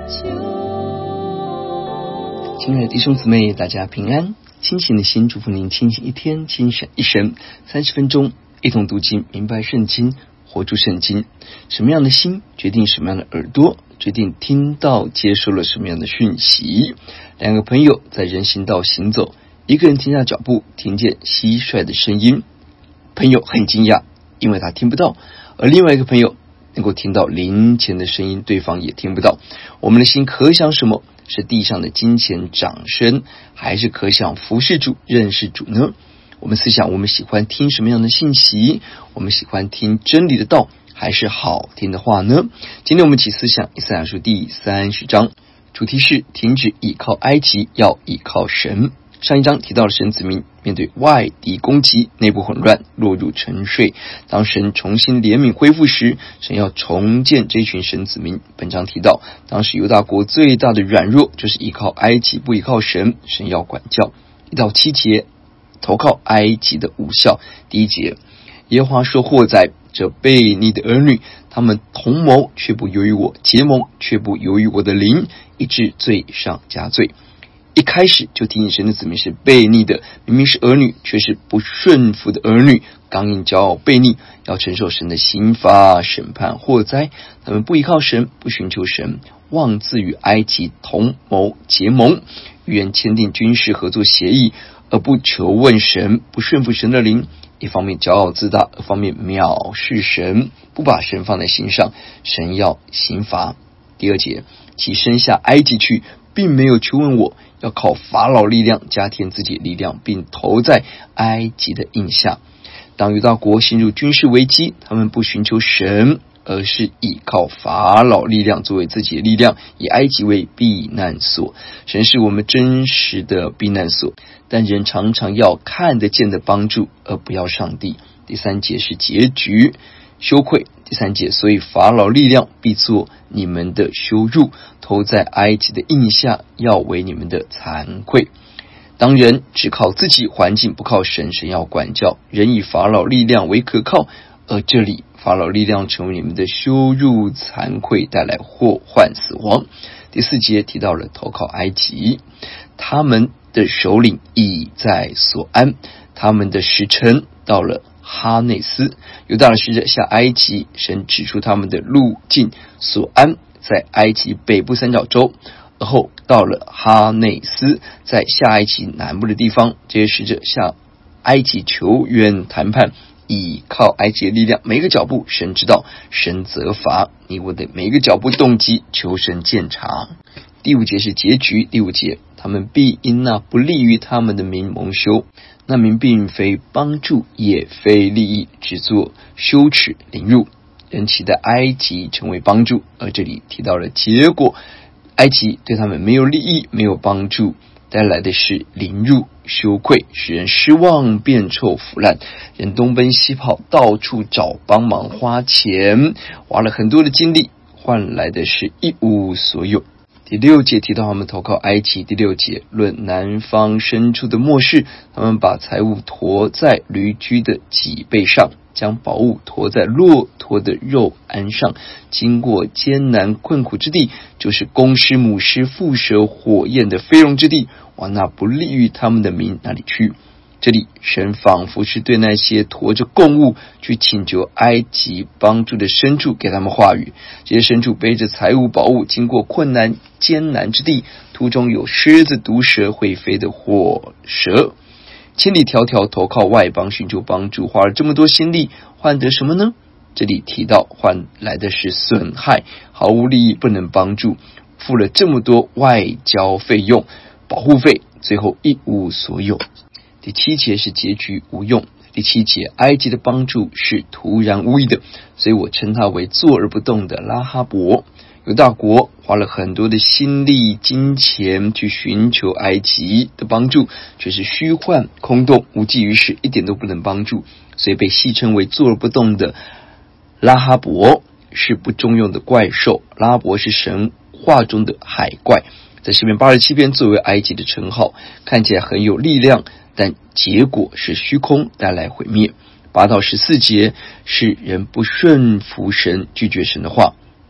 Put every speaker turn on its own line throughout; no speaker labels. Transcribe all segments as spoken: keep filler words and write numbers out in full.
亲爱的弟兄姊妹，大家平安。清醒的心祝福您清醒一天，清醒一生。三十分钟一同读经，明白圣经，活出圣经。什么样的心决定什么样的耳朵，决定听到接受了什么样的讯息。两个朋友在人行道行走，一个人停下脚步，听见蟋蟀的声音，朋友很惊讶，因为他听不到，而另外一个朋友能够听到零钱的声音，对方也听不到。我们的心可想什么？是地上的金钱掌声，还是可想服侍主认识主呢？我们思想，我们喜欢听什么样的信息？我们喜欢听真理的道，还是好听的话呢？今天我们一起思想以赛亚书第三十章，主题是停止倚靠埃及，要倚靠神。上一章提到了神子民面对外敌攻击，内部混乱，落入沉睡。当神重新怜悯恢复时，神要重建这群神子民。本章提到，当时犹大国最大的软弱就是依靠埃及，不依靠神，神要管教。一到七节，投靠埃及的无效。第一节，耶和华说：祸哉，这悖逆的儿女，他们同谋却不由于我，结盟却不由于我的灵，以致罪上加罪。一开始就提醒神的子民是悖逆的，明明是儿女，却是不顺服的儿女，刚硬骄傲悖逆，要承受神的刑罚审判祸灾。他们不依靠神，不寻求神，妄自与埃及同谋结盟，预言签订军事合作协议，而不求问神，不顺服神的灵。一方面骄傲自大，二方面藐视神，不把神放在心上，神要刑罚。第二节，起身下埃及去，并没有求问我，要靠法老力量加添自己力量，并投在埃及的印下。当犹大国陷入军事危机，他们不寻求神，而是依靠法老力量作为自己的力量，以埃及为避难所。神是我们真实的避难所，但人常常要看得见的帮助，而不要上帝。第三节是结局，羞愧。第三节，所以法老力量必作你们的羞辱，投在埃及的印下，要为你们的惭愧。当人只靠自己环境，不靠神，神要管教。人以法老力量为可靠，而这里法老力量成为你们的羞辱、惭愧，带来祸患、死亡。第四节提到了投靠埃及，他们的首领已在所安，他们的使臣到了哈内斯。犹大的使者下埃及，神指出他们的路径，所安在埃及北部三角洲，而后到了哈内斯，在下埃及南部的地方。这些使者下埃及求援谈判，倚靠埃及的力量，每一个脚步神知道，神责罚你我的每一个脚步动机，求神鉴察。第五节是结局。第五节，他们必因那不利于他们的民蒙羞，那民并非帮助，也非利益，只做羞耻凌辱。人期待埃及成为帮助，而这里提到了结果，埃及对他们没有利益，没有帮助，带来的是凌辱、羞愧，使人失望、变臭、腐烂。人东奔西跑，到处找帮忙，花钱，花了很多的精力，换来的是一无所有。第六节提到他们投靠埃及。第六节，论南方深处的末世，他们把财物驮在驴驹的脊背上，将宝物驮在骆驼的肉鞍上，经过艰难困苦之地，就是公狮、母狮、蝮蛇、火焰的飞龙之地，往那不利于他们的民那里去。这里神仿佛是对那些驮着供物去请求埃及帮助的牲畜给他们话语。这些牲畜背着财物宝物，经过困难艰难之地，途中有狮子、毒蛇、会飞的火蛇，千里迢迢投靠外邦寻求帮助，花了这么多心力，换得什么呢？这里提到换来的是损害，毫无利益，不能帮助，付了这么多外交费用、保护费，最后一无所有。第七节是结局无用。第七节，埃及的帮助是突然无意的，所以我称它为坐而不动的拉哈伯。犹大国花了很多的心力、金钱去寻求埃及的帮助，却是虚幻、空洞、无济于事，一点都不能帮助，所以被戏称为坐而不动的拉哈伯，是不中用的怪兽。拉哈伯是神话中的海怪，在诗篇八十七篇作为埃及的称号，看起来很有力量，但结果是虚空，带来毁灭。八到十四节是人不顺服神，拒绝神的话，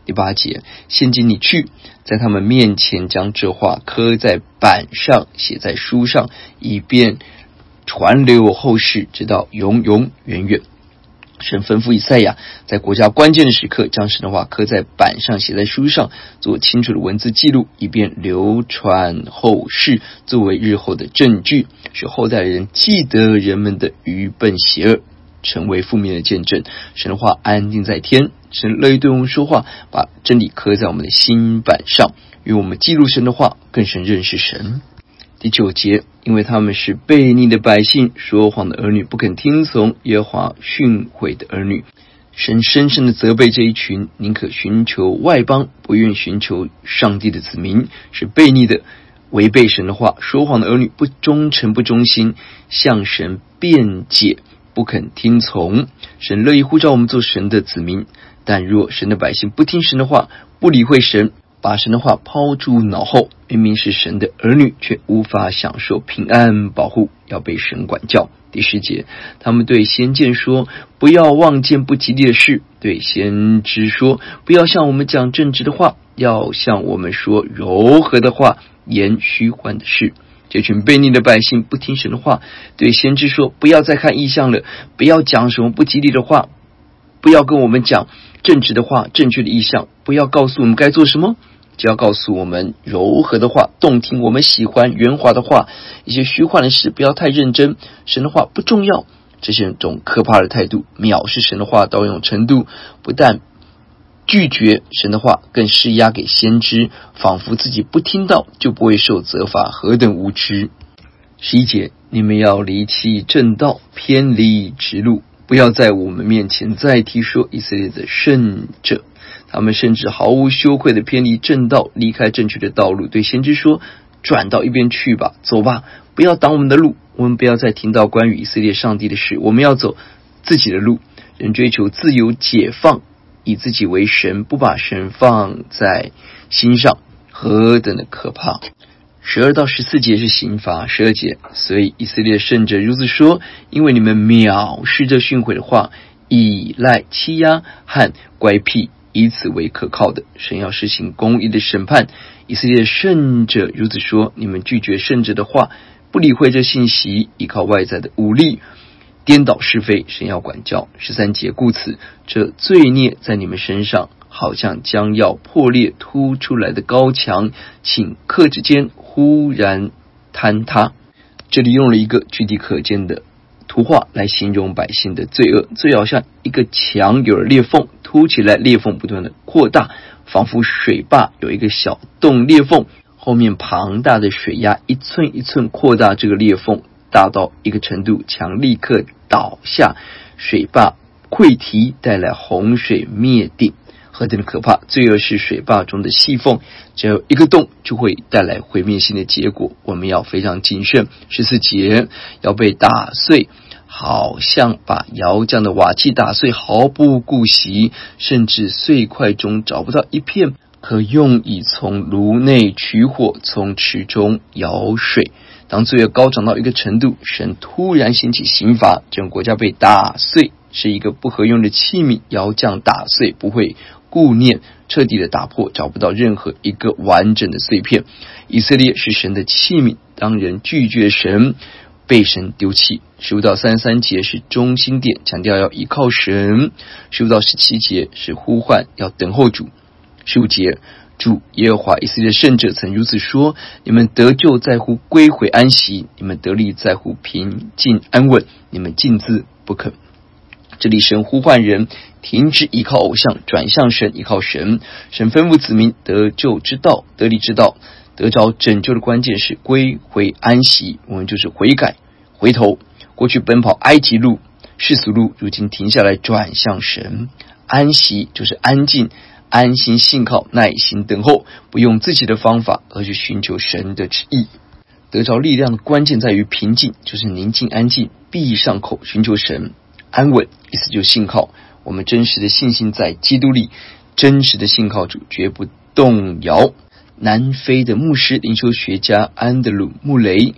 第八节，现今你去，在他们面前将这话刻在板上，写在书上，以便传流后世，直到永永远远。神吩咐以赛亚，在国家关键的时刻，将神的话刻在板上，写在书上，做清楚的文字记录，以便流传后世，作为日后的证据，使后代人记得人们的愚笨邪恶，成为负面的见证。神的话安定在天，神乐意对我们说话，把真理刻在我们的心板上，与我们记录神的话，更深认识神。第九节，因为他们是悖逆的百姓，说谎的儿女，不肯听从耶和华训诲的儿女。神深深的责备这一群宁可寻求外邦，不愿寻求上帝的子民，是悖逆的，违背神的话，说谎的儿女，不忠诚不忠心，向神辩解，不肯听从。神乐意呼召我们做神的子民，但若神的百姓不听神的话，不理会神，把神的话抛诸脑后，明明是神的儿女，却无法享受平安保护，要被神管教。第十节，他们对先见说，不要望见不吉利的事，对先知说，不要向我们讲正直的话，要向我们说柔和的话，言虚幻的事。这群悖逆的百姓不听神的话，对先知说，不要再看异象了，不要讲什么不吉利的话，不要跟我们讲正直的话，正确的异象，不要告诉我们该做什么，只要告诉我们柔和的话，动听我们喜欢圆滑的话，一些虚幻的事不要太认真，神的话不重要。这是一种可怕的态度，藐视神的话到一种程度，不但拒绝神的话，更施压给先知，仿佛自己不听到就不会受责罚，何等无知。十一节，你们要离弃正道，偏离直路，不要在我们面前再提说以色列的圣者。他们甚至毫无羞愧的偏离正道，离开正确的道路，对先知说，转到一边去吧，走吧，不要挡我们的路，我们不要再听到关于以色列上帝的事，我们要走自己的路。人追求自由解放，以自己为神，不把神放在心上，何等的可怕。十二到十四节是刑罚，十二节，所以以色列圣者如此说，因为你们藐视这训诲的话，依赖欺压和乖僻，以此为可靠的，神要施行公义的审判。以色列圣者如此说，你们拒绝圣者的话，不理会这信息，依靠外在的武力，颠倒是非，神要管教。十三节，故此这罪孽在你们身上，好像将要破裂凸出来的高墙，顷刻之间忽然坍塌。这里用了一个具体可见的图画来形容百姓的罪恶，罪好像一个墙有了裂缝，凸起来，裂缝不断的扩大，仿佛水坝有一个小洞裂缝，后面庞大的水压一寸一寸扩大这个裂缝，大到一个程度，墙立刻倒下，水坝溃堤，带来洪水灭顶。何等的可怕！罪恶是水坝中的细缝，只要有一个洞就会带来毁灭性的结果，我们要非常谨慎。十四节，要被打碎，好像把窑匠的瓦器打碎，毫不顾惜，甚至碎块中找不到一片可用以从炉内取火，从池中舀水。当罪恶高涨到一个程度，神突然兴起刑罚，整个国家被打碎，是一个不合用的器皿，窑匠打碎，不会顾念，彻底的打破，找不到任何一个完整的碎片。以色列是神的器皿，当人拒绝神，被神丢弃。十五到三十三节是中心点，强调要依靠神。十五到十七节是呼唤要等候主。十五节，主耶和华以色列圣者曾如此说，你们得救在乎归回安息，你们得力在乎平静安稳，你们尽自不肯。这里神呼唤人停止依靠偶像，转向神，依靠神。神吩咐子民得救之道，得力之道，得着拯救的关键是归回安息。我们就是悔改回头，过去奔跑埃及路世俗路，如今停下来转向神。安息就是安静，安心信靠，耐心等候，不用自己的方法，而是寻求神的旨意。得着力量的关键在于平静，就是宁静安静，闭上口寻求神。安稳意思就是信靠，我们真实的信心在基督里，真实的信靠主，绝不动摇。南非的牧师灵修学家安德鲁·穆雷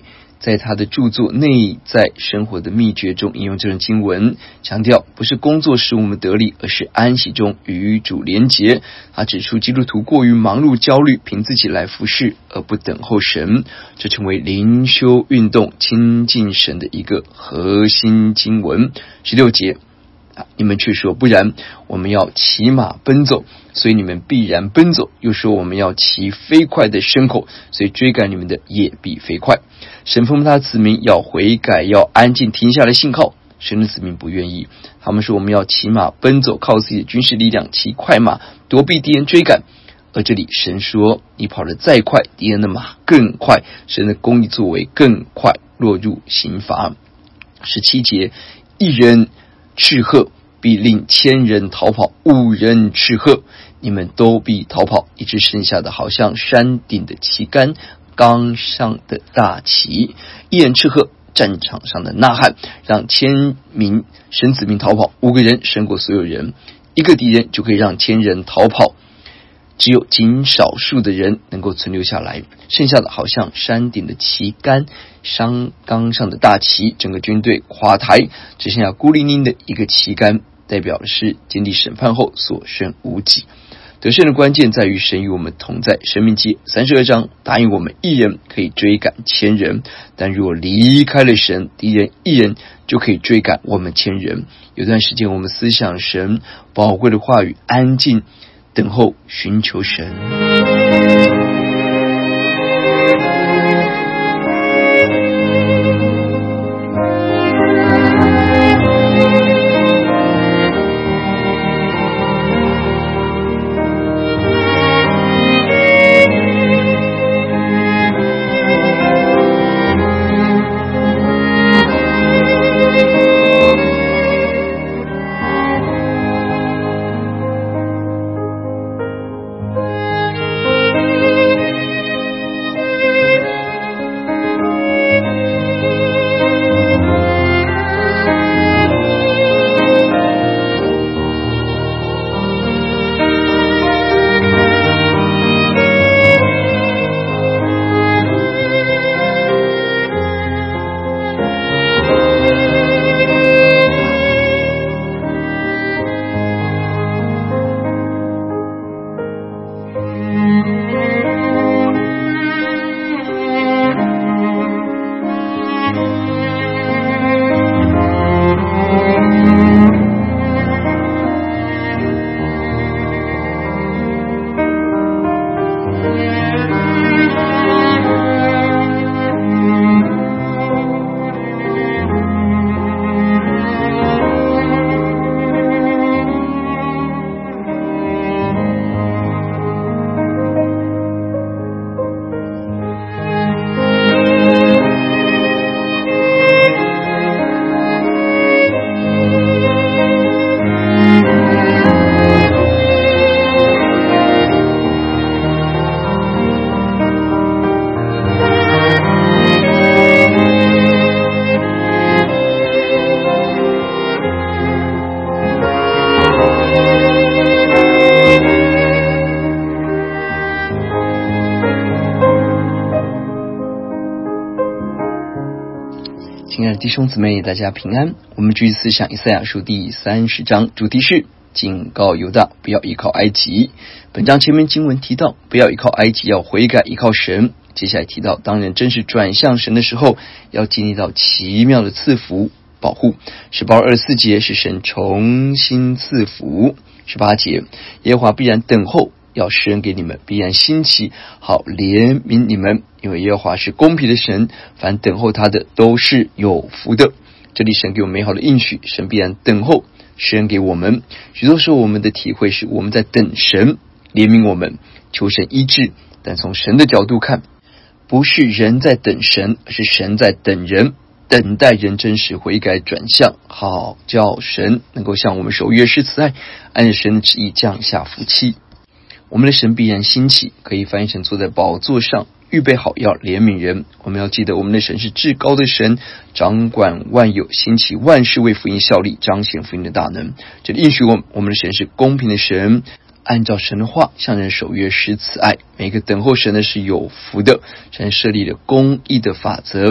在他的著作《内在生活的秘诀》中引用这段经文，强调不是工作使我们得力，而是安息中与主连结。他指出基督徒过于忙碌焦虑，凭自己来服侍而不等候神，这成为灵修运动亲近神的一个核心经文。十六节，你们却说不然，我们要骑马奔走，所以你们必然奔走。又说我们要骑飞快的牲口，所以追赶你们的也必飞快。神吩咐他的子民要悔改，要安静停下来信靠。神的子民不愿意，他们说我们要骑马奔走，靠自己的军事力量骑快马，躲避敌人追赶。而这里神说，你跑得再快，敌人的马更快，神的公义作为更快，落入刑罚。十七节，一人斥喝必令千人逃跑，五人斥喝，你们都必逃跑，以致剩下的好像山顶的旗杆，冈上的大旗。一人斥喝，战场上的呐喊，让千名神子民逃跑，五个人胜过所有人，一个敌人就可以让千人逃跑，只有仅少数的人能够存留下来，剩下的好像山顶的旗杆，山冈上的大旗，整个军队垮台，只剩下孤零零的一个旗杆，代表的是经历审判后所剩无几。得胜的关键在于神与我们同在。申命记三十二章答应我们一人可以追赶千人，但如果离开了神，敌人一人就可以追赶我们千人。有段时间我们思想神宝贵的话语，安静等候寻求神。亲爱的弟兄姊妹，大家平安。我们继续思想以赛亚书第三十章，主题是警告犹大不要依靠埃及。本章前面经文提到不要依靠埃及，要悔改依靠神。接下来提到当人真是转向神的时候，要经历到奇妙的赐福保护。十八二十四节是神重新赐福。十八节，耶和华必然等候，要施恩给你们，必然兴起，好怜悯你们，因为耶和华是公平的神，凡等候他的都是有福的。这里神给我们美好的应许，神必然等候施恩给我们。许多时候我们的体会是我们在等神怜悯我们，求神医治，但从神的角度看，不是人在等神，而是神在等人，等待人真实悔改转向，好叫神能够向我们守约施慈爱，按着神的旨意降下福气。我们的神必然兴起，可以翻译成坐在宝座上，预备好要怜悯人。我们要记得我们的神是至高的神，掌管万有，兴起万事，为福音效力，彰显福音的大能。这里应许我们，我们的神是公平的神，按照神的话向人守约施慈爱。每个等候神的是有福的，神设立了公义的法则。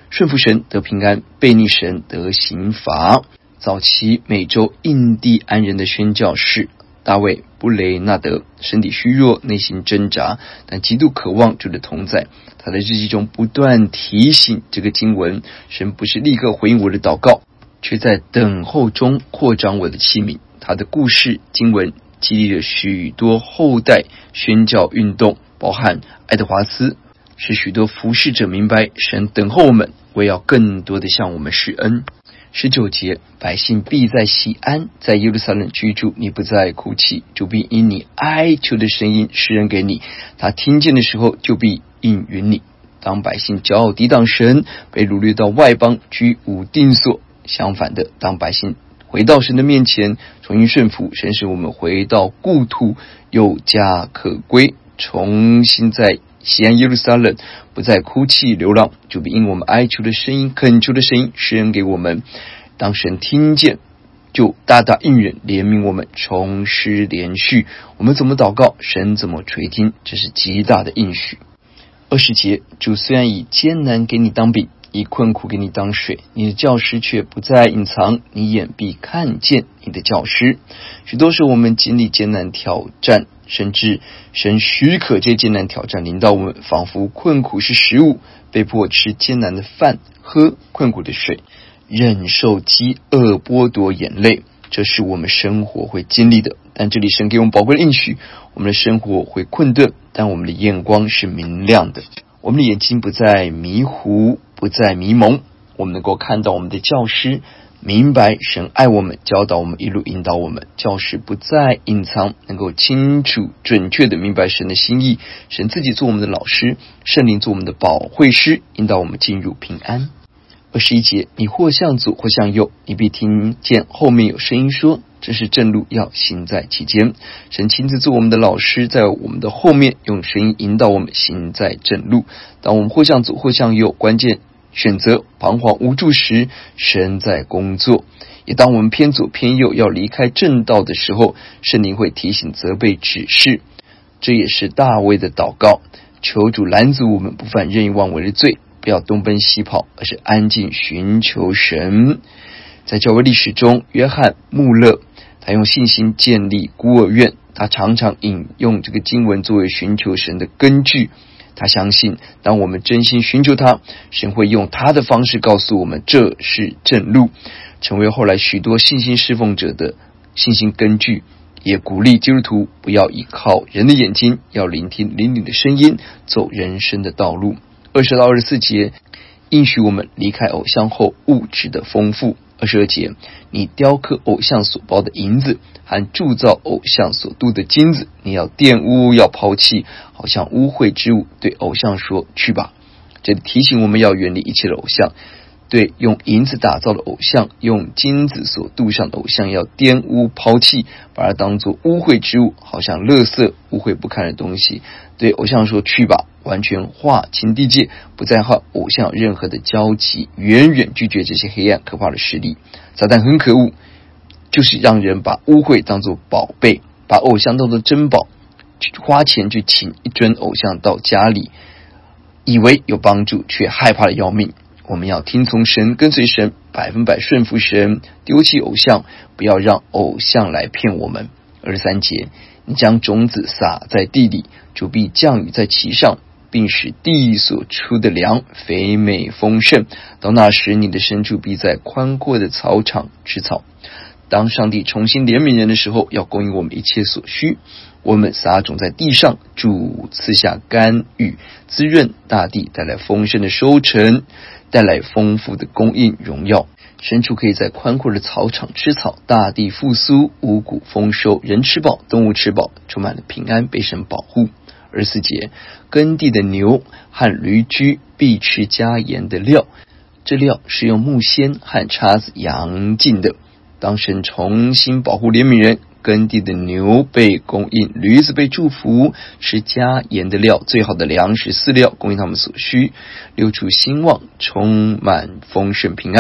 顺服神得平安，悖逆神得刑罚。早期美洲印第安人的宣教士大卫布雷纳德，身体虚弱，内心挣扎，但极度渴望主的同在。他在日记中不断提醒这个经文，神不是立刻回应我的祷告，却在等候中扩张我的器皿。他的故事经文激励了许多后代宣教运动，包含爱德华斯，使许多服侍者明白神等候我们，为要更多的向我们施恩。十九节，百姓必在锡安，在耶路撒冷居住，你不再哭泣，主必因你哀求的声音施恩给你，他听见的时候就必应允你。当百姓骄傲抵挡神，被掳掠到外邦，居无定所。相反的，当百姓回到神的面前，重新顺服，神使我们回到故土，有家可归，重新在锡安耶路撒冷不再哭泣流浪，就必因我们哀求的声音、恳求的声音施恩给我们。当神听见，就大大应允，怜悯我们，重施连续。我们怎么祷告，神怎么垂听，这是极大的应许。二十节，主虽然以艰难给你当饼，以困苦给你当水，你的教师却不再隐藏，你眼必看见你的教师。许多时候我们经历艰难挑战，甚至神许可这些艰难挑战临到我们，仿佛困苦是食物，被迫吃艰难的饭，喝困苦的水，忍受饥饿，剥夺眼泪，这是我们生活会经历的。但这里神给我们宝贵的应许，我们的生活会困顿，但我们的眼光是明亮的，我们的眼睛不再迷糊，不再迷蒙，我们能够看到我们的教师，明白神爱我们，教导我们，一路引导我们。教师不再隐藏，能够清楚准确的明白神的心意，神自己做我们的老师，圣灵做我们的保惠师，引导我们进入平安。二十一节，你或向左或向右，你必听见后面有声音说，这是正路，要行在其间。神亲自做我们的老师，在我们的后面用声音引导我们行在正路。当我们或向左或向右，关键选择彷徨无助时，神在工作。也当我们偏左偏右要离开正道的时候，圣灵会提醒责备指示。这也是大卫的祷告，求主拦阻我们不犯任意妄为的罪，不要东奔西跑，而是安静寻求神。在教会历史中，约翰穆勒他用信心建立孤儿院，他常常引用这个经文作为寻求神的根据。他相信当我们真心寻求他，神会用他的方式告诉我们这是正路，成为后来许多信心侍奉者的信心根据。也鼓励基督徒不要依靠人的眼睛，要聆听灵里的声音，走人生的道路。二十到二十四节，应许我们离开偶像后物质的丰富。二十二节，你雕刻偶像所包的银子和铸造偶像所镀的金子，你要玷污，要抛弃，好像污秽之物，对偶像说去吧。这里提醒我们要远离一切的偶像，对用银子打造的偶像，用金子所镀上的偶像要玷污抛弃，把它当作污秽之物，好像垃圾污秽不堪的东西，对偶像说去吧，完全划清地界，不再和偶像任何的交集，远远拒绝这些黑暗可怕的势力。撒旦很可恶，就是让人把污秽当作宝贝，把偶像当作珍宝，花钱去请一尊偶像到家里，以为有帮助，却害怕的要命。我们要听从神，跟随神，百分百顺服神，丢弃偶像，不要让偶像来骗我们。二十三节，你将种子撒在地里，主必降雨在其上，并使地所出的粮肥美丰盛。到那时，你的牲畜必在宽阔的草场吃草。当上帝重新怜悯人的时候，要供应我们一切所需。我们撒种在地上，主赐下甘雨，滋润大地，带来丰盛的收成，带来丰富的供应荣耀。牲畜可以在宽阔的草场吃草，大地复苏，五谷丰收，人吃饱，动物吃饱，充满了平安，被神保护。二十四节，耕地的牛和驴驹必吃加盐的料，这料是用木锨和叉子扬进的。当神重新保护怜悯人，耕地的牛被供应，驴子被祝福，吃加盐的料，最好的粮食饲料，供应他们所需，六畜兴旺，充满丰盛平安。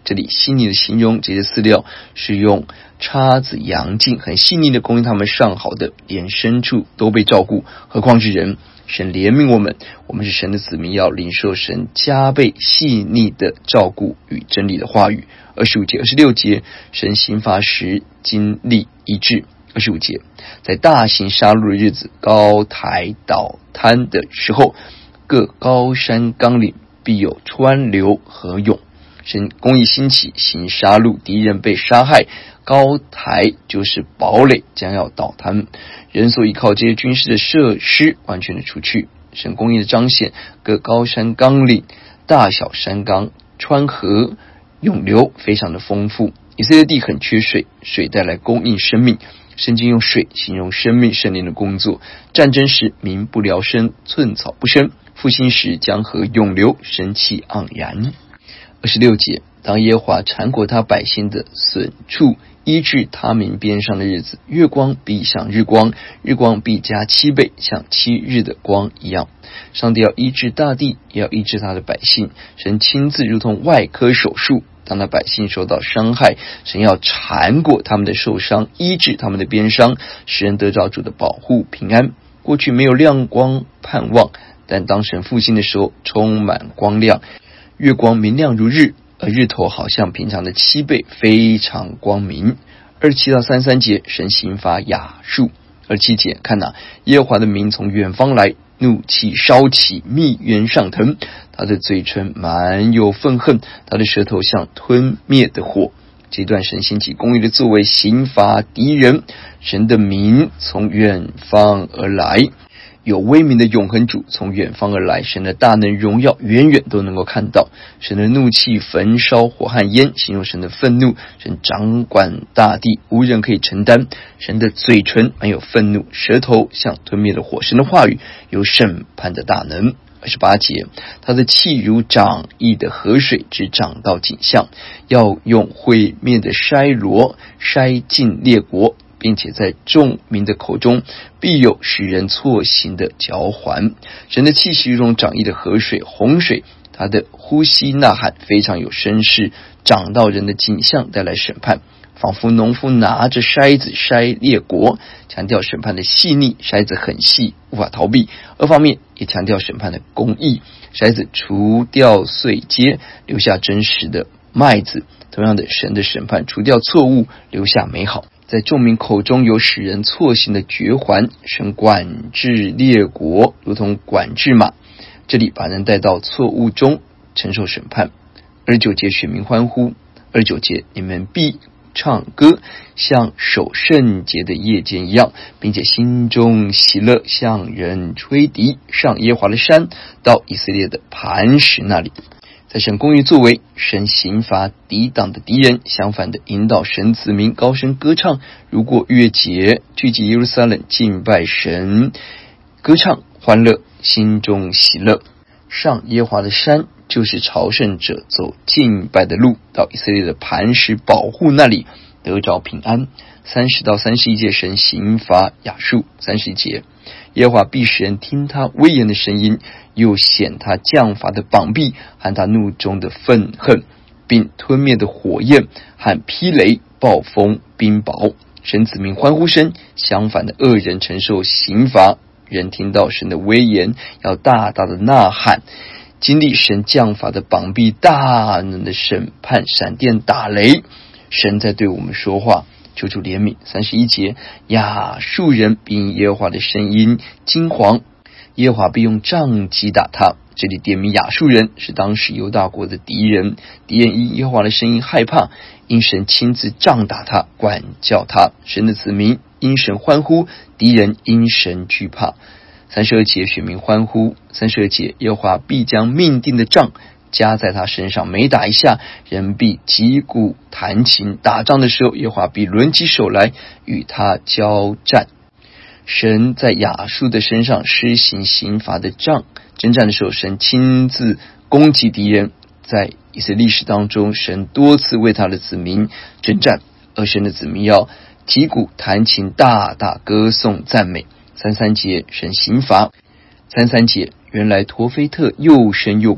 这里细腻的形容这些饲料是用叉子扬尽，很细腻的供应他们上好的，连牲畜都被照顾，何况是人。神怜悯我们，我们是神的子民，要领受神加倍细腻的照顾与真理的话语。二十五节、二十六节，神刑罚时经历医治。二十五节，在大型杀戮的日子，高台倒滩的时候，各高山冈岭必有川流河涌。神公义兴起，行杀戮，敌人被杀害，高台就是堡垒将要倒塌，人所依靠这些军事的设施完全的除去。神公义的彰显，各高山冈岭、大小山冈、川河涌流非常的丰富。以色列地很缺水，水带来供应生命。圣经用水形容生命圣灵的工作。战争时民不聊生，寸草不生；复兴时江河涌流，生气盎然。二十六节，当耶和华缠裹他百姓的损处，医治他民边上的日子，月光必像日光，日光必加七倍，像七日的光一样。上帝要医治大地，也要医治他的百姓。神亲自如同外科手术，当那百姓受到伤害，神要缠裹他们的受伤，医治他们的鞭伤，使人得着主的保护平安。过去没有亮光盼望，但当神复兴的时候，充满光亮，月光明亮如日，而日头好像平常的七倍，非常光明。二十七到三十三节，神刑罚亚述。二十七节，看哪、啊，耶和华的名从远方来，怒气烧起，密云上腾，他的嘴唇满有愤恨，他的舌头像吞灭的火。这段神兴起公义的作为，刑罚敌人。神的名从远方而来，有威名的永恒主从远方而来，神的大能荣耀远远都能够看到。神的怒气焚烧火和烟，形容神的愤怒。神掌管大地，无人可以承担。神的嘴唇满有愤怒，舌头像吞灭的火。神的话语有审判的大能。二十八节，他的气如涨溢的河水，只涨到颈项，要用毁灭的筛箩筛尽列国，并且在众民的口中必有使人错行的嚼环。神的气息如同涨溢的河水，洪水，他的呼吸呐喊非常有声势，涨到人的颈项，带来审判，仿佛农夫拿着筛子筛列国，强调审判的细腻，筛子很细，无法逃避。二方面也强调审判的公义，筛子除掉碎秸，留下真实的麦子。同样的，神的审判除掉错误，留下美好。在众民口中有使人错行的绝环，神管制列国如同管制马，这里把人带到错误中承受审判。二十九节，选民欢呼。二十九节，你们必唱歌，像守圣节的夜间一样，并且心中喜乐，向人吹笛，上耶和华的山，到以色列的磐石那里。在神公义作为，神刑罚抵挡的敌人，相反的引导神子民高声歌唱，如过月节，聚集耶路撒冷敬拜神，歌唱欢乐，心中喜乐。上耶和华的山，就是朝圣者走敬拜的路，到以色列的磐石保护那里，得着平安。三十到三十一节，神刑罚亚述。三十节，耶和华必使人听他威严的声音，又显他降罚的膀臂和他怒中的愤恨，并吞灭的火焰和霹雷、暴风、冰雹。神子民欢呼声，相反的恶人承受刑罚。人听到神的威严，要大大的呐喊，经历神降罚的膀臂，大能的审判，闪电打雷。神在对我们说话，求主怜悯。三十一节，亚述人必因耶和华的声音惊惶，耶和华必用杖击打他。这里点名亚述人是当时犹大国的敌人，敌人因耶和华的声音害怕，因神亲自杖打他，管教他。神的子民因神欢呼，敌人因神惧怕。三十二节，选民欢呼。三十二节，耶和华必将命定的杖加在他身上，每打一下，人必击鼓弹琴。打仗的时候，耶和华必抡起手来与他交战。神在亚述的身上施行刑罚的杖，征战的时候，神亲自攻击敌人。在以色列历史当中，神多次为他的子民征战，而神的子民要击鼓弹琴，大大歌颂赞美。三三节，神刑罚。三三节，原来陀斐特又深又广，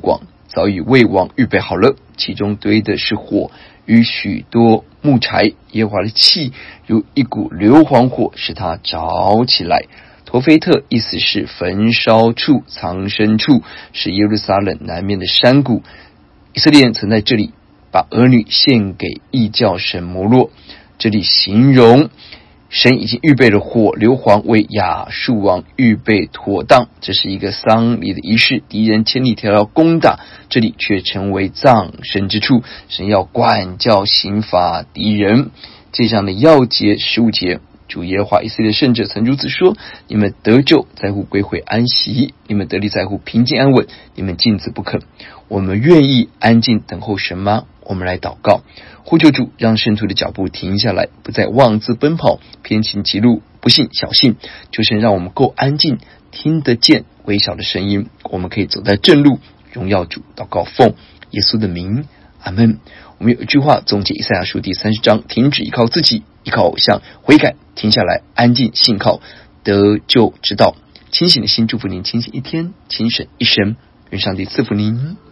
早已为王预备好了，其中堆的是火与许多木柴，耶和华的气如一股硫磺火，使它着起来。陀菲特意思是焚烧处、藏身处，是耶路撒冷南面的山谷。以色列人曾在这里把儿女献给异教神摩洛。这里形容神已经预备了火硫磺，为亚述王预备妥当。这是一个丧礼的仪式，敌人千里迢迢攻打，这里却成为葬身之处。神要管教刑罚敌人。这样的要节十五节，主耶和华以色列圣者曾如此说：你们得救在乎归回安息，你们得力在乎平静安稳，你们禁止不肯。我们愿意安静等候神吗？我们来祷告，呼求主，让圣徒的脚步停下来，不再妄自奔跑，偏行歧路，不信小信。求神让我们够安静，听得见微小的声音，我们可以走在正路，荣耀主。祷告奉耶稣的名，阿们。我们有一句话总结以赛亚书第三十章：停止依靠自己，依靠偶像，悔改，停下来，安静信靠得救之道。清醒的心祝福您清醒一天，清醒一生。愿上帝赐福您。